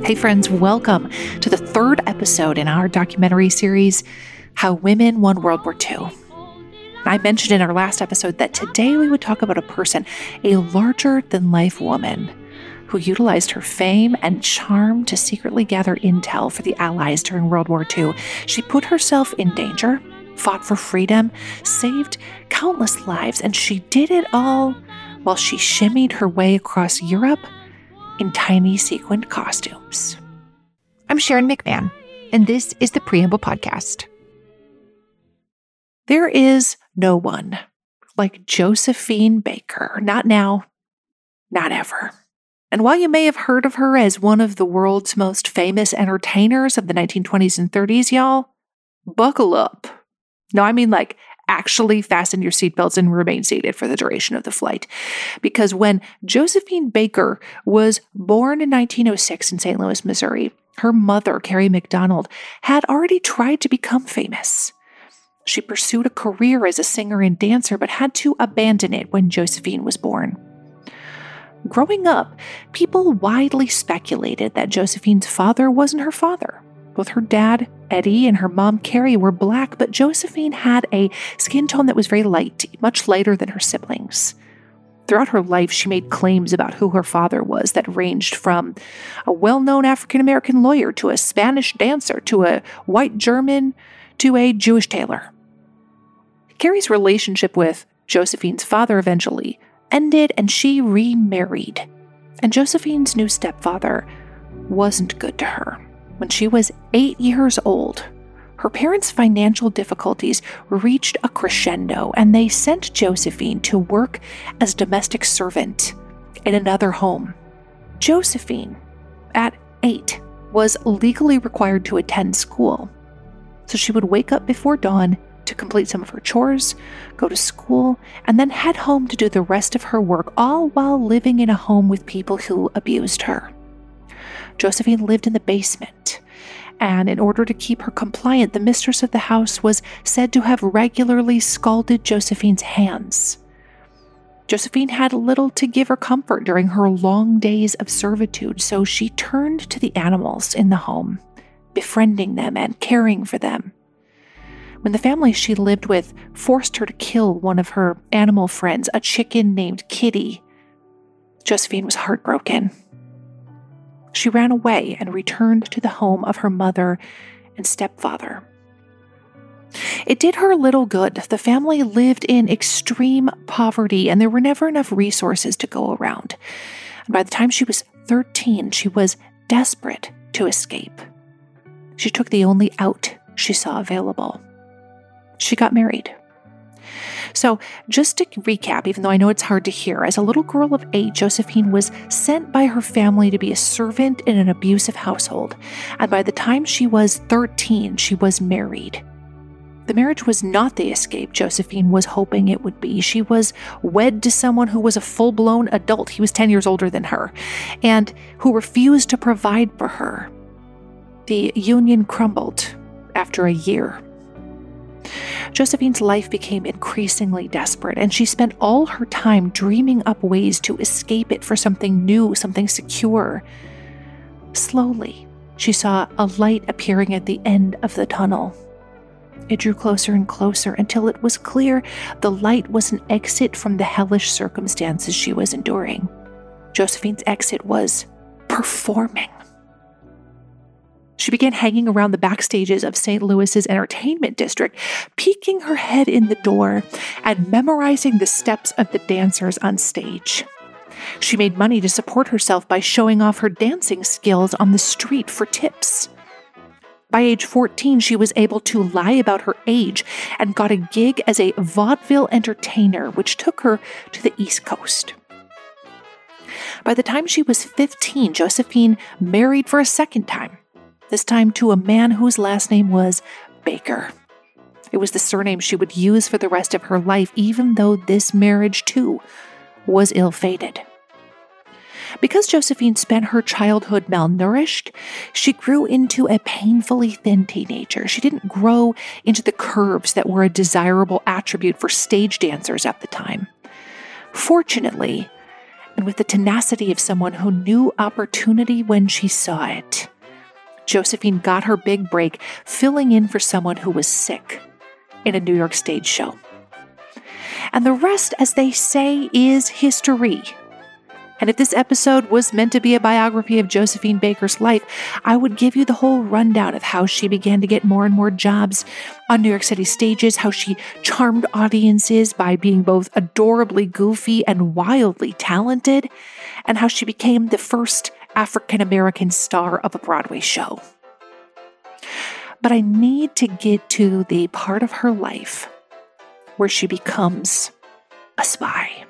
Hey friends, welcome to the third episode in our documentary series, How Women Won World War II. I mentioned in our last episode that today we would talk about a person, a larger-than-life woman, who utilized her fame and charm to secretly gather intel for the Allies during World War II. She put herself in danger, fought for freedom, saved countless lives, and she did it all while she shimmied her way across Europe in tiny sequined costumes. I'm Sharon McMahon, and this is the Preamble Podcast. There is no one like Josephine Baker. Not now, not ever. And while you may have heard of her as one of the world's most famous entertainers of the 1920s and 30s, y'all, buckle up. No, I mean like actually fasten your seatbelts and remain seated for the duration of the flight. Because when Josephine Baker was born in 1906 in St. Louis, Missouri, her mother, Carrie McDonald, had already tried to become famous. She pursued a career as a singer and dancer, but had to abandon it when Josephine was born. Growing up, people widely speculated that Josephine's father wasn't her father. Both her dad, Eddie, and her mom, Carrie, were Black, but Josephine had a skin tone that was very light, much lighter than her siblings. Throughout her life, she made claims about who her father was that ranged from a well-known African-American lawyer to a Spanish dancer to a white German to a Jewish tailor. Carrie's relationship with Josephine's father eventually ended, and she remarried. And Josephine's new stepfather wasn't good to her. When she was 8 years old, her parents' financial difficulties reached a crescendo, and they sent Josephine to work as a domestic servant in another home. Josephine, at 8, was legally required to attend school. So she would wake up before dawn to complete some of her chores, go to school, and then head home to do the rest of her work, all while living in a home with people who abused her. Josephine lived in the basement, and in order to keep her compliant, the mistress of the house was said to have regularly scalded Josephine's hands. Josephine had little to give her comfort during her long days of servitude, so she turned to the animals in the home, befriending them and caring for them. When the family she lived with forced her to kill one of her animal friends, a chicken named Kitty, Josephine was heartbroken. She ran away and returned to the home of her mother and stepfather. It did her little good. The family lived in extreme poverty, and there were never enough resources to go around. And by the time she was 13, she was desperate to escape. She took the only out she saw available. She got married. So, just to recap, even though I know it's hard to hear, as a little girl of 8, Josephine was sent by her family to be a servant in an abusive household. And by the time she was 13, she was married. The marriage was not the escape Josephine was hoping it would be. She was wed to someone who was a full-blown adult. He was 10 years older than her, and who refused to provide for her. The union crumbled after a year. Josephine's life became increasingly desperate, and she spent all her time dreaming up ways to escape it for something new, something secure. Slowly, she saw a light appearing at the end of the tunnel. It drew closer and closer until it was clear the light was an exit from the hellish circumstances she was enduring. Josephine's exit was performing. She began hanging around the backstages of St. Louis's entertainment district, peeking her head in the door and memorizing the steps of the dancers on stage. She made money to support herself by showing off her dancing skills on the street for tips. By age 14, she was able to lie about her age and got a gig as a vaudeville entertainer, which took her to the East Coast. By the time she was 15, Josephine married for a second time. This time to a man whose last name was Baker. It was the surname she would use for the rest of her life, even though this marriage, too, was ill-fated. Because Josephine spent her childhood malnourished, she grew into a painfully thin teenager. She didn't grow into the curves that were a desirable attribute for stage dancers at the time. Fortunately, and with the tenacity of someone who knew opportunity when she saw it, Josephine got her big break filling in for someone who was sick in a New York stage show. And the rest, as they say, is history. And if this episode was meant to be a biography of Josephine Baker's life, I would give you the whole rundown of how she began to get more and more jobs on New York City stages, how she charmed audiences by being both adorably goofy and wildly talented, and how she became the first African-American star of a Broadway show. But I need to get to the part of her life where she becomes a spy.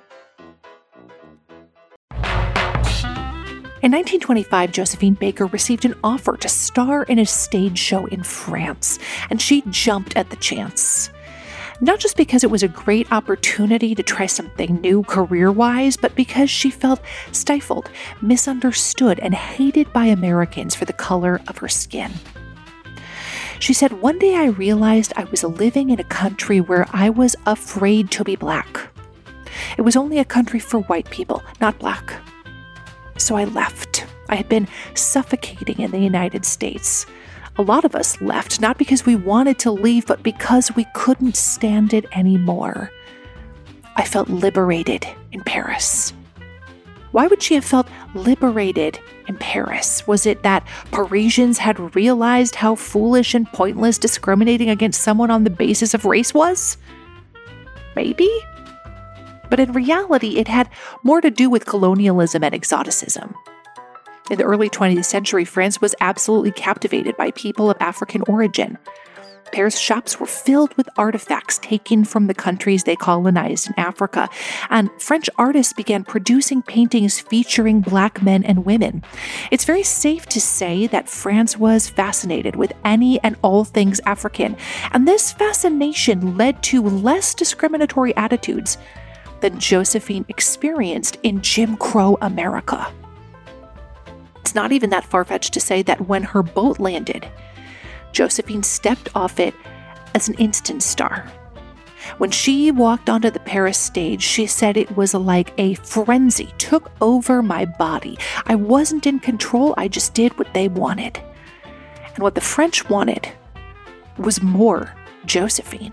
In 1925, Josephine Baker received an offer to star in a stage show in France, and she jumped at the chance. Not just because it was a great opportunity to try something new career-wise, but because she felt stifled, misunderstood, and hated by Americans for the color of her skin. She said, "One day I realized I was living in a country where I was afraid to be black. It was only a country for white people, not black. So I left. I had been suffocating in the United States. A lot of us left, not because we wanted to leave, but because we couldn't stand it anymore. I felt liberated in Paris." Why would she have felt liberated in Paris? Was it that Parisians had realized how foolish and pointless discriminating against someone on the basis of race was? Maybe. But in reality, it had more to do with colonialism and exoticism. In the early 20th century, France was absolutely captivated by people of African origin. Paris shops were filled with artifacts taken from the countries they colonized in Africa, and French artists began producing paintings featuring black men and women. It's very safe to say that France was fascinated with any and all things African, and this fascination led to less discriminatory attitudes than Josephine experienced in Jim Crow America. It's not even that far-fetched to say that when her boat landed, Josephine stepped off it as an instant star. When she walked onto the Paris stage, she said it was like a frenzy took over my body. I wasn't in control, I just did what they wanted. And what the French wanted was more Josephine.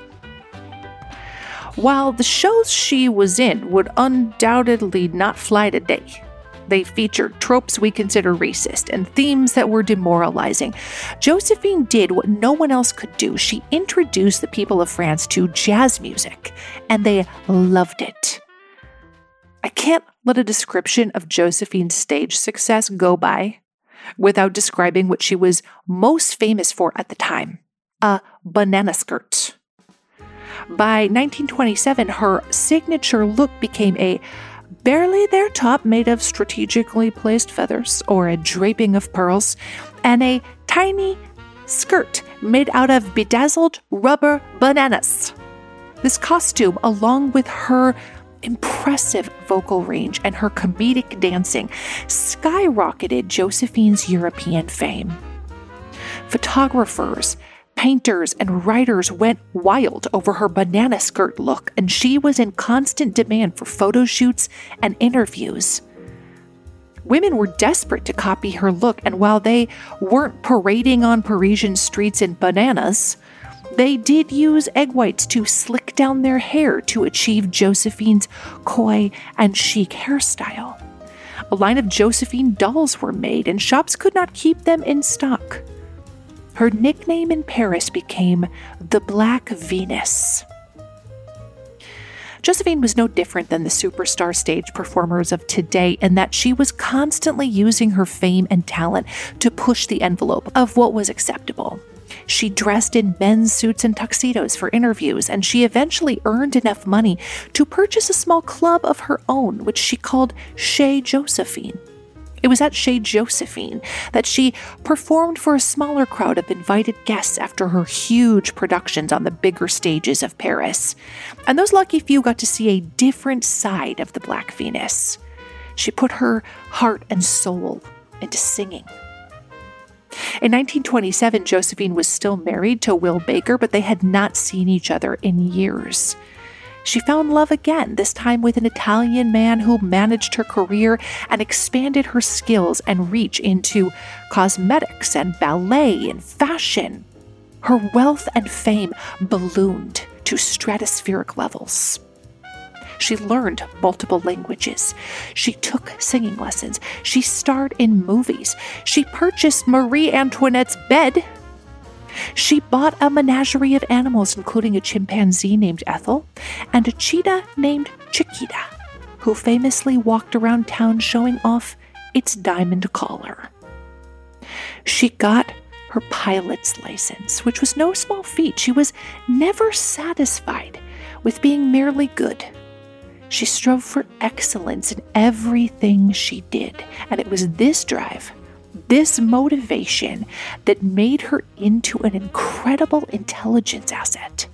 While the shows she was in would undoubtedly not fly today, they featured tropes we consider racist and themes that were demoralizing. Josephine did what no one else could do. She introduced the people of France to jazz music, and they loved it. I can't let a description of Josephine's stage success go by without describing what she was most famous for at the time: a banana skirt. By 1927, her signature look became a barely there top made of strategically placed feathers or a draping of pearls, and a tiny skirt made out of bedazzled rubber bananas. This costume, along with her impressive vocal range and her comedic dancing, skyrocketed Josephine's European fame. Photographers, painters, and writers went wild over her banana skirt look, and she was in constant demand for photo shoots and interviews. Women were desperate to copy her look, and while they weren't parading on Parisian streets in bananas, they did use egg whites to slick down their hair to achieve Josephine's coy and chic hairstyle. A line of Josephine dolls were made, and shops could not keep them in stock. Her nickname in Paris became the Black Venus. Josephine was no different than the superstar stage performers of today in that she was constantly using her fame and talent to push the envelope of what was acceptable. She dressed in men's suits and tuxedos for interviews, and she eventually earned enough money to purchase a small club of her own, which she called Chez Josephine. It was at Chez Josephine that she performed for a smaller crowd of invited guests after her huge productions on the bigger stages of Paris. And those lucky few got to see a different side of the Black Venus. She put her heart and soul into singing. In 1927, Josephine was still married to Will Baker, but they had not seen each other in years. She found love again, this time with an Italian man who managed her career and expanded her skills and reach into cosmetics and ballet and fashion. Her wealth and fame ballooned to stratospheric levels. She learned multiple languages. She took singing lessons. She starred in movies. She purchased Marie Antoinette's bed. She bought a menagerie of animals, including a chimpanzee named Ethel and a cheetah named Chiquita, who famously walked around town showing off its diamond collar. She got her pilot's license, which was no small feat. She was never satisfied with being merely good. She strove for excellence in everything she did, and it was this drive, this motivation, that made her into an incredible intelligence asset.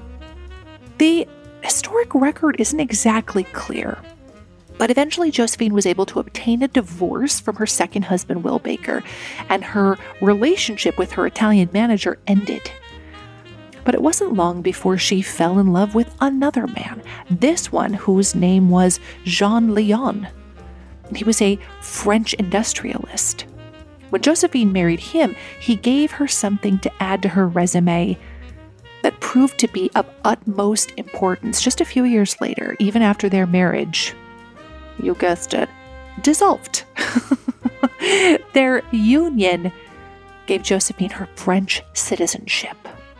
The historic record isn't exactly clear, but eventually Josephine was able to obtain a divorce from her second husband, Will Baker, and her relationship with her Italian manager ended. But it wasn't long before she fell in love with another man, this one whose name was Jean Lion. He was a French industrialist. When Josephine married him, he gave her something to add to her resume that proved to be of utmost importance just a few years later, even after their marriage, you guessed it, dissolved. Their union gave Josephine her French citizenship.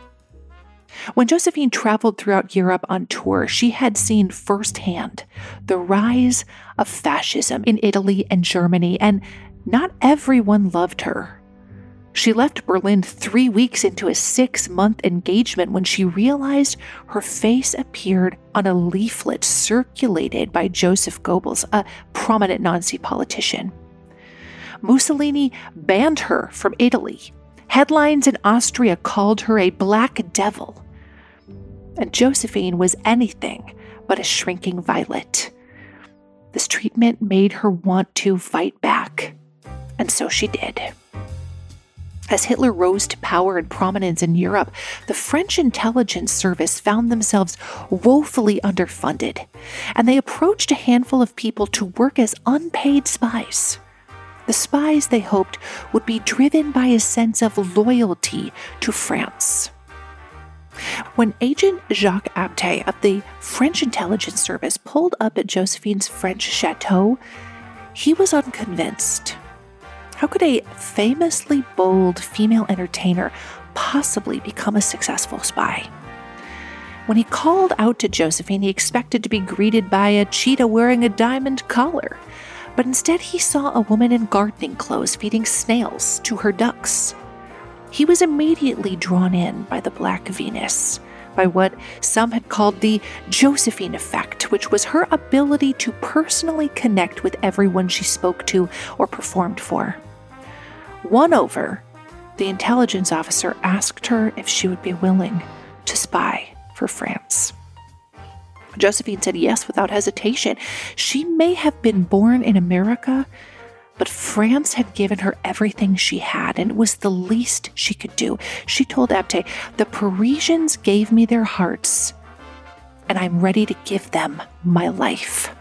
When Josephine traveled throughout Europe on tour, she had seen firsthand the rise of fascism in Italy and Germany, and not everyone loved her. She left Berlin 3 weeks into a 6-month engagement when she realized her face appeared on a leaflet circulated by Joseph Goebbels, a prominent Nazi politician. Mussolini banned her from Italy. Headlines in Austria called her a black devil. And Josephine was anything but a shrinking violet. This treatment made her want to fight back, and so she did. As Hitler rose to power and prominence in Europe, the French intelligence service found themselves woefully underfunded, and they approached a handful of people to work as unpaid spies. The spies, they hoped, would be driven by a sense of loyalty to France. When agent Jacques Abte of the French intelligence service pulled up at Josephine's French chateau, he was unconvinced. How could a famously bold female entertainer possibly become a successful spy? When he called out to Josephine, he expected to be greeted by a cheetah wearing a diamond collar, but instead he saw a woman in gardening clothes feeding snails to her ducks. He was immediately drawn in by the Black Venus, by what some had called the Josephine effect, which was her ability to personally connect with everyone she spoke to or performed for. Won over, the intelligence officer asked her if she would be willing to spy for France. Josephine said yes without hesitation. She may have been born in America, but France had given her everything she had, and it was the least she could do. She told Abte, "The Parisians gave me their hearts, and I'm ready to give them my life."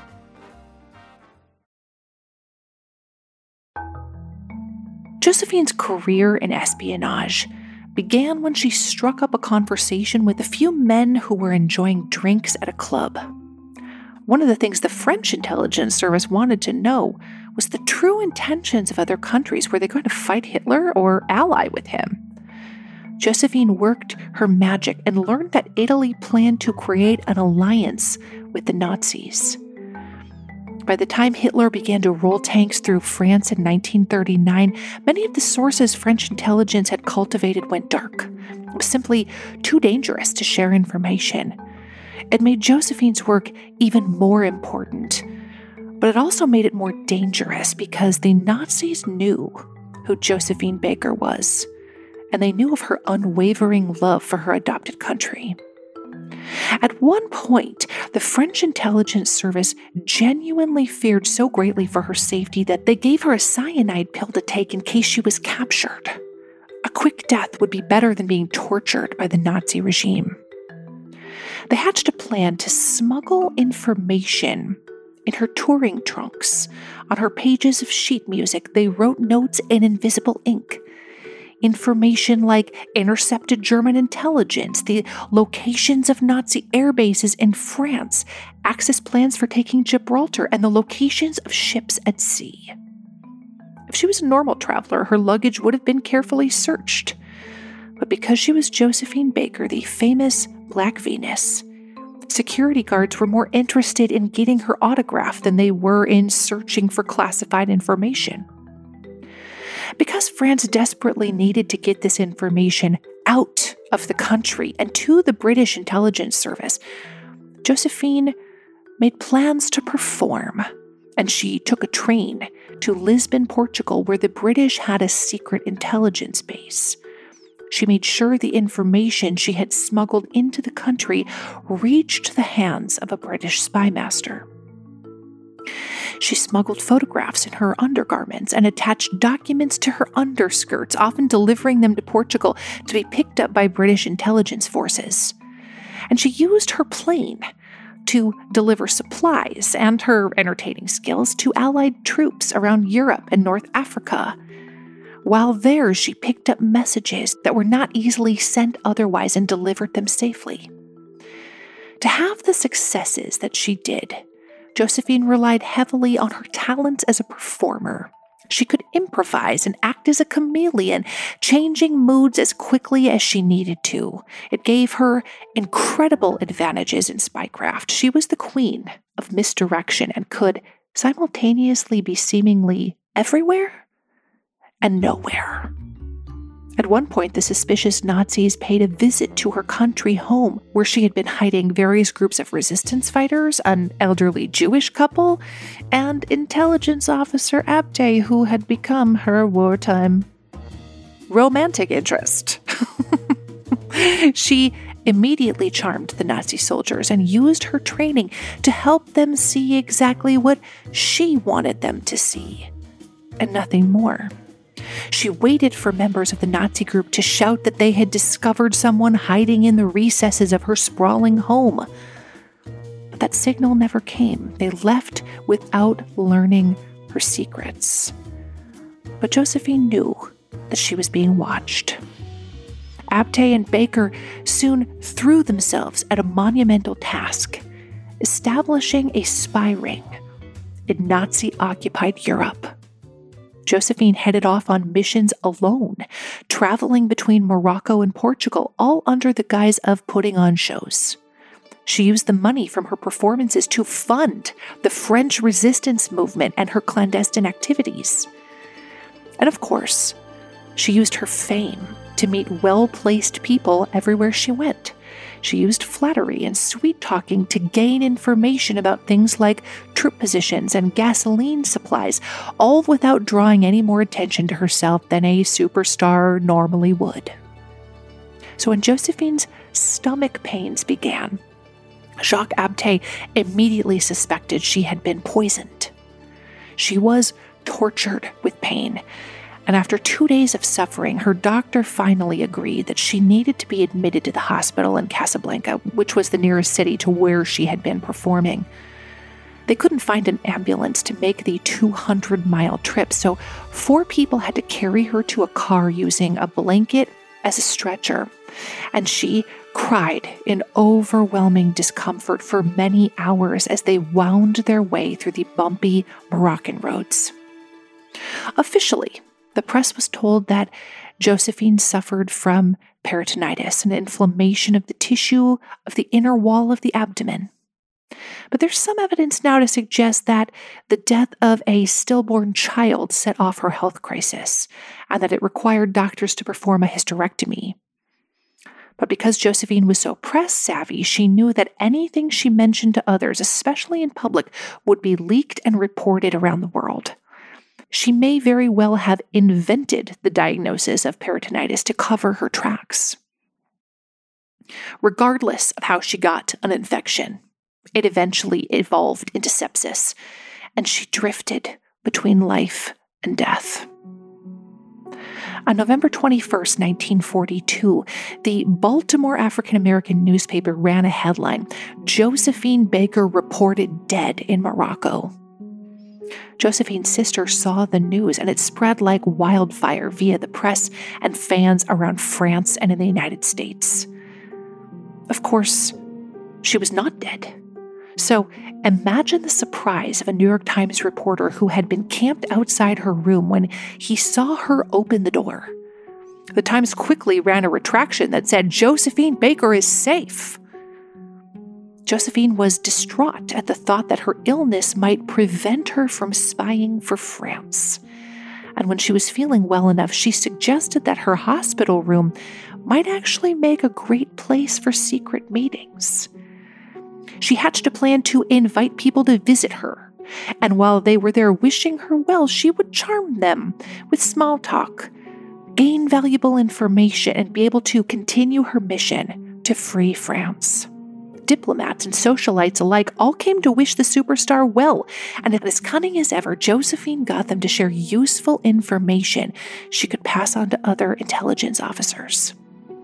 Josephine's career in espionage began when she struck up a conversation with a few men who were enjoying drinks at a club. One of the things the French intelligence service wanted to know was the true intentions of other countries. Were they going to fight Hitler or ally with him? Josephine worked her magic and learned that Italy planned to create an alliance with the Nazis. By the time Hitler began to roll tanks through France in 1939, many of the sources French intelligence had cultivated went dark. It was simply too dangerous to share information. It made Josephine's work even more important, but it also made it more dangerous because the Nazis knew who Josephine Baker was, and they knew of her unwavering love for her adopted country. At one point, the French intelligence service genuinely feared so greatly for her safety that they gave her a cyanide pill to take in case she was captured. A quick death would be better than being tortured by the Nazi regime. They hatched a plan to smuggle information in her touring trunks. On her pages of sheet music, they wrote notes in invisible ink. Information like intercepted German intelligence, the locations of Nazi air bases in France, access plans for taking Gibraltar, and the locations of ships at sea. If she was a normal traveler, her luggage would have been carefully searched. But because she was Josephine Baker, the famous Black Venus, security guards were more interested in getting her autograph than they were in searching for classified information. Because France desperately needed to get this information out of the country and to the British intelligence service, Josephine made plans to perform, and she took a train to Lisbon, Portugal, where the British had a secret intelligence base. She made sure the information she had smuggled into the country reached the hands of a British spy master. She smuggled photographs in her undergarments and attached documents to her underskirts, often delivering them to Portugal to be picked up by British intelligence forces. And she used her plane to deliver supplies and her entertaining skills to Allied troops around Europe and North Africa. While there, she picked up messages that were not easily sent otherwise and delivered them safely. To have the successes that she did, Josephine relied heavily on her talents as a performer. She could improvise and act as a chameleon, changing moods as quickly as she needed to. It gave her incredible advantages in spycraft. She was the queen of misdirection and could simultaneously be seemingly everywhere and nowhere. At one point, the suspicious Nazis paid a visit to her country home, where she had been hiding various groups of resistance fighters, an elderly Jewish couple, and intelligence officer Abte, who had become her wartime romantic interest. She immediately charmed the Nazi soldiers and used her training to help them see exactly what she wanted them to see, and nothing more. She waited for members of the Nazi group to shout that they had discovered someone hiding in the recesses of her sprawling home. But that signal never came. They left without learning her secrets. But Josephine knew that she was being watched. Abte and Baker soon threw themselves at a monumental task, establishing a spy ring in Nazi-occupied Europe. Josephine headed off on missions alone, traveling between Morocco and Portugal, all under the guise of putting on shows. She used the money from her performances to fund the French resistance movement and her clandestine activities. And of course, she used her fame to meet well-placed people everywhere she went. She used flattery and sweet-talking to gain information about things like troop positions and gasoline supplies, all without drawing any more attention to herself than a superstar normally would. So when Josephine's stomach pains began, Jacques Abte immediately suspected she had been poisoned. She was tortured with pain, and after 2 days of suffering, her doctor finally agreed that she needed to be admitted to the hospital in Casablanca, which was the nearest city to where she had been performing. They couldn't find an ambulance to make the 200-mile trip, so 4 people had to carry her to a car using a blanket as a stretcher, and she cried in overwhelming discomfort for many hours as they wound their way through the bumpy Moroccan roads. Officially, the press was told that Josephine suffered from peritonitis, an inflammation of the tissue of the inner wall of the abdomen. But there's some evidence now to suggest that the death of a stillborn child set off her health crisis, and that it required doctors to perform a hysterectomy. But because Josephine was so press-savvy, she knew that anything she mentioned to others, especially in public, would be leaked and reported around the world. She may very well have invented the diagnosis of peritonitis to cover her tracks. Regardless of how she got an infection, it eventually evolved into sepsis, and she drifted between life and death. On November 21st, 1942, the Baltimore African American newspaper ran a headline, "Josephine Baker reported dead in Morocco." Josephine's sister saw the news, and it spread like wildfire via the press and fans around France and in the United States. Of course, she was not dead. So imagine the surprise of a New York Times reporter who had been camped outside her room when he saw her open the door. The Times quickly ran a retraction that said, "Josephine Baker is safe." Josephine was distraught at the thought that her illness might prevent her from spying for France. And when she was feeling well enough, she suggested that her hospital room might actually make a great place for secret meetings. She hatched a plan to invite people to visit her, and while they were there wishing her well, she would charm them with small talk, gain valuable information, and be able to continue her mission to free France. Diplomats and socialites alike all came to wish the superstar well, and as cunning as ever, Josephine got them to share useful information she could pass on to other intelligence officers.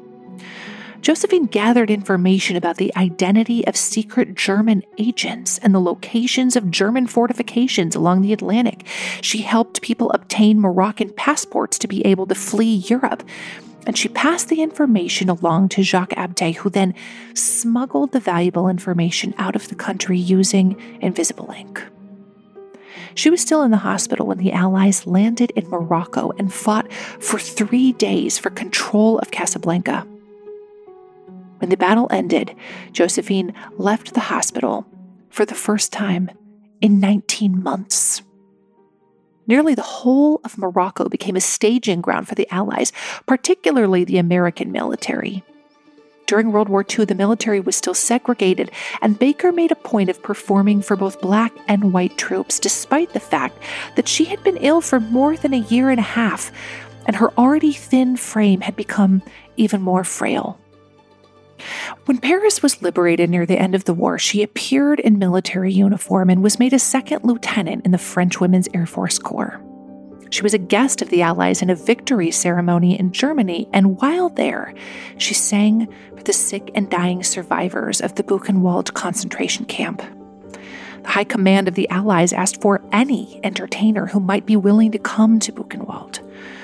Josephine gathered information about the identity of secret German agents and the locations of German fortifications along the Atlantic. She helped people obtain Moroccan passports to be able to flee Europe. And she passed the information along to Jacques Abday, who then smuggled the valuable information out of the country using invisible ink. She was still in the hospital when the Allies landed in Morocco and fought for 3 days for control of Casablanca. When the battle ended, Josephine left the hospital for the first time in 19 months. Nearly the whole of Morocco became a staging ground for the Allies, particularly the American military. During World War II, the military was still segregated, and Baker made a point of performing for both black and white troops, despite the fact that she had been ill for more than a year and a half, and her already thin frame had become even more frail. When Paris was liberated near the end of the war, she appeared in military uniform and was made a second lieutenant in the French Women's Air Force Corps. She was a guest of the Allies in a victory ceremony in Germany, and while there, she sang for the sick and dying survivors of the Buchenwald concentration camp. The High Command of the Allies asked for any entertainer who might be willing to come to Buchenwald.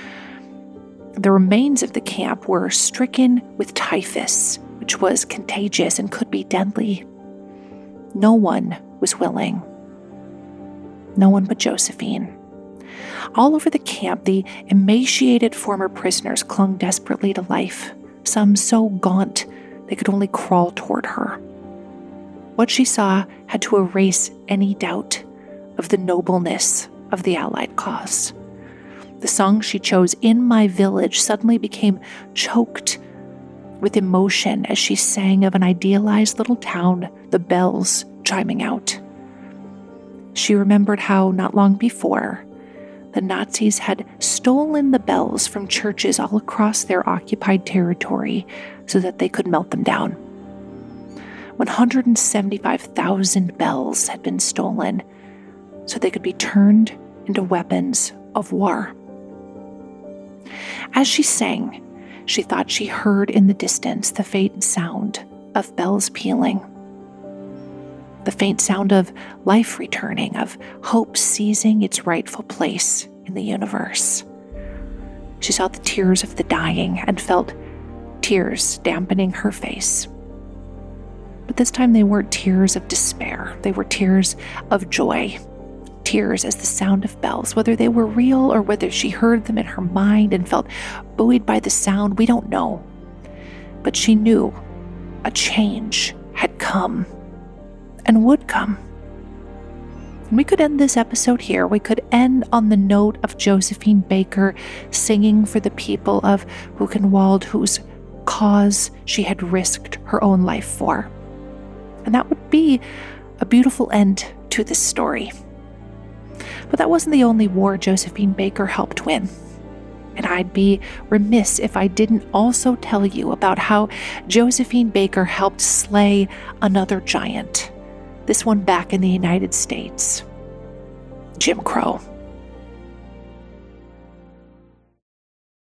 The remains of the camp were stricken with typhus, which was contagious and could be deadly. No one was willing. No one but Josephine. All over the camp, the emaciated former prisoners clung desperately to life, some so gaunt they could only crawl toward her. What she saw had to erase any doubt of the nobleness of the Allied cause. The song she chose, "In My Village," suddenly became choked with emotion as she sang of an idealized little town, the bells chiming out. She remembered how, not long before, the Nazis had stolen the bells from churches all across their occupied territory so that they could melt them down. 175,000 bells had been stolen so they could be turned into weapons of war. As she sang, she thought she heard in the distance the faint sound of bells pealing. The faint sound of life returning, of hope seizing its rightful place in the universe. She saw the tears of the dying and felt tears dampening her face. But this time they weren't tears of despair. They were tears of joy. Tears as the sound of bells, whether they were real or whether she heard them in her mind and felt buoyed by the sound, we don't know. But she knew a change had come and would come. And we could end this episode here. We could end on the note of Josephine Baker singing for the people of Buchenwald, whose cause she had risked her own life for. And that would be a beautiful end to this story. But that wasn't the only war Josephine Baker helped win. And I'd be remiss if I didn't also tell you about how Josephine Baker helped slay another giant, this one back in the United States, Jim Crow.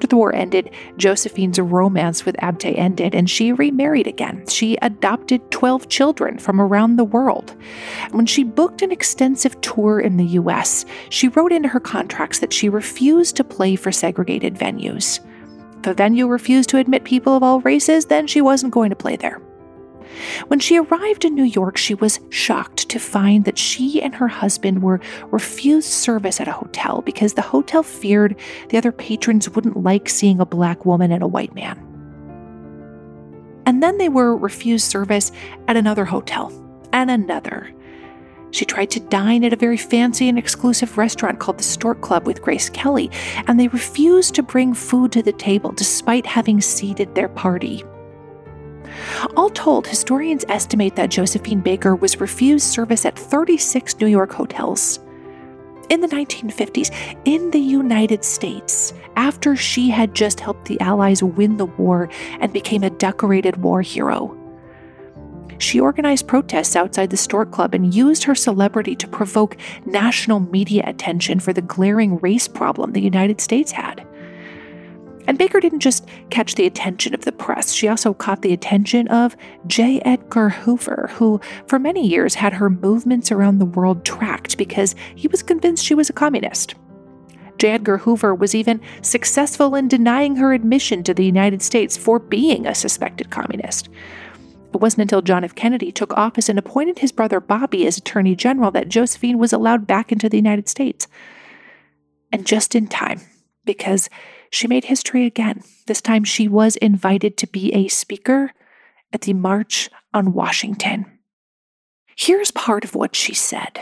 the war ended, Josephine's romance with Abte ended, and she remarried again. She adopted 12 children from around the world. When she booked an extensive tour in the U.S., she wrote into her contracts that she refused to play for segregated venues. If a venue refused to admit people of all races, then she wasn't going to play there. When she arrived in New York, she was shocked to find that she and her husband were refused service at a hotel because the hotel feared the other patrons wouldn't like seeing a black woman and a white man. And then they were refused service at another hotel, and another. She tried to dine at a very fancy and exclusive restaurant called the Stork Club with Grace Kelly, and they refused to bring food to the table despite having seated their party. All told, historians estimate that Josephine Baker was refused service at 36 New York hotels. In the 1950s, in the United States, after she had just helped the Allies win the war and became a decorated war hero, she organized protests outside the Stork Club and used her celebrity to provoke national media attention for the glaring race problem the United States had. And Baker didn't just catch the attention of the press, she also caught the attention of J. Edgar Hoover, who for many years had her movements around the world tracked because he was convinced she was a communist. J. Edgar Hoover was even successful in denying her admission to the United States for being a suspected communist. It wasn't until John F. Kennedy took office and appointed his brother Bobby as Attorney General that Josephine was allowed back into the United States. And just in time, because she made history again. This time she was invited to be a speaker at the March on Washington. Here's part of what she said.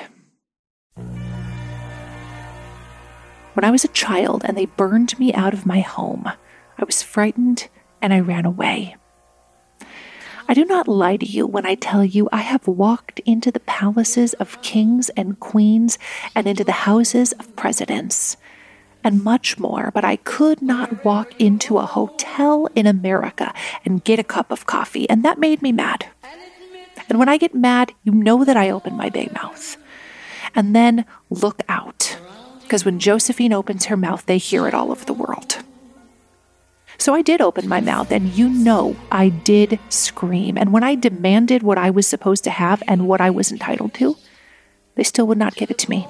When I was a child and they burned me out of my home, I was frightened and I ran away. I do not lie to you when I tell you I have walked into the palaces of kings and queens and into the houses of presidents, and much more, but I could not walk into a hotel in America and get a cup of coffee, and that made me mad. And when I get mad, you know that I open my big mouth. And then look out, because when Josephine opens her mouth, they hear it all over the world. So I did open my mouth, and you know I did scream. And when I demanded what I was supposed to have and what I was entitled to, they still would not give it to me.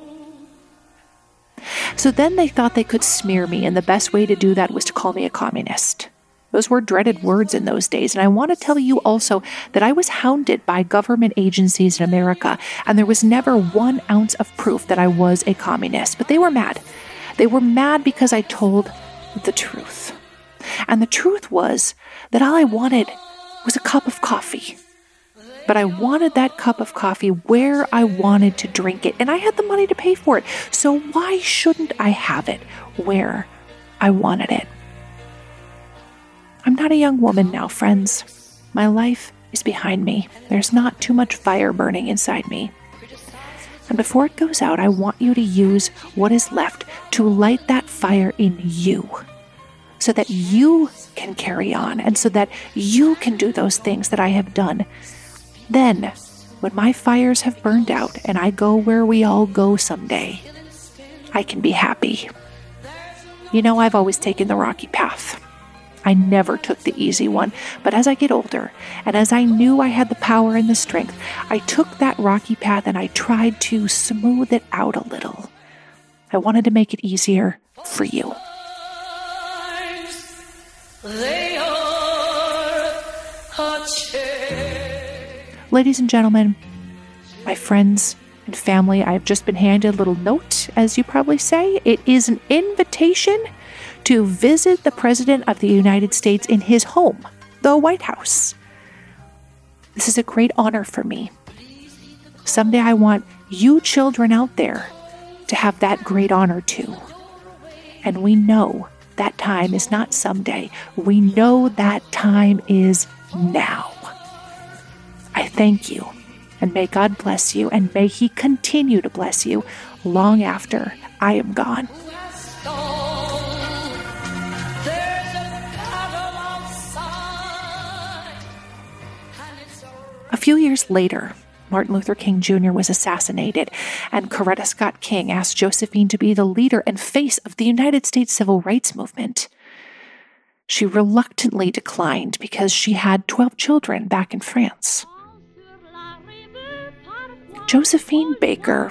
So then they thought they could smear me, and the best way to do that was to call me a communist. Those were dreaded words in those days, and I want to tell you also that I was hounded by government agencies in America, and there was never 1 ounce of proof that I was a communist. But they were mad. They were mad because I told the truth. And the truth was that all I wanted was a cup of coffee. But I wanted that cup of coffee where I wanted to drink it, and I had the money to pay for it. So why shouldn't I have it where I wanted it? I'm not a young woman now, friends. My life is behind me. There's not too much fire burning inside me. And before it goes out, I want you to use what is left to light that fire in you, so that you can carry on and so that you can do those things that I have done. Then, when my fires have burned out and I go where we all go someday, I can be happy. You know, I've always taken the rocky path. I never took the easy one, but as I get older, and as I knew I had the power and the strength, I took that rocky path and I tried to smooth it out a little. I wanted to make it easier for you. Ladies and gentlemen, my friends and family, I have just been handed a little note, as you probably say. It is an invitation to visit the President of the United States in his home, the White House. This is a great honor for me. Someday I want you children out there to have that great honor too. And we know that time is not someday. We know that time is now. I thank you, and may God bless you, and may He continue to bless you long after I am gone. A few years later, Martin Luther King Jr. was assassinated, and Coretta Scott King asked Josephine to be the leader and face of the United States Civil Rights Movement. she reluctantly declined because she had 12 children back in France. Josephine Baker.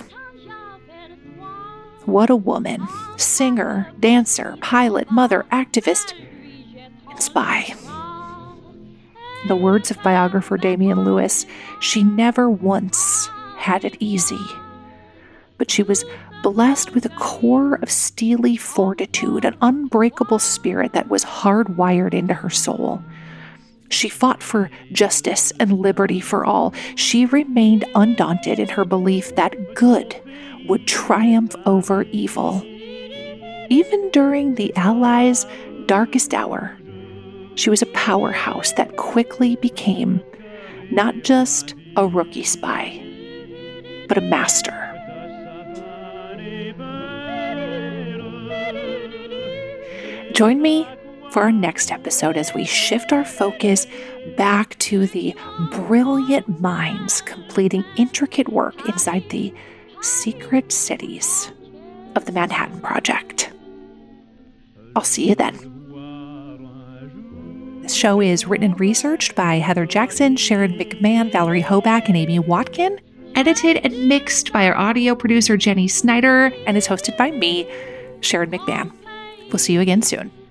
What a woman. Singer, dancer, pilot, mother, activist, and spy. In the words of biographer Damian Lewis, she never once had it easy, but she was blessed with a core of steely fortitude, an unbreakable spirit that was hardwired into her soul. She fought for justice and liberty for all. She remained undaunted in her belief that good would triumph over evil. Even during the Allies' darkest hour, she was a powerhouse that quickly became not just a rookie spy, but a master. Join me for our next episode as we shift our focus back to the brilliant minds completing intricate work inside the secret cities of the Manhattan Project. I'll see you then. This show is written and researched by Heather Jackson, Sharon McMahon, Valerie Hoback, and Amy Watkin. Edited and mixed by our audio producer, Jenny Snyder, and is hosted by me, Sharon McMahon. We'll see you again soon.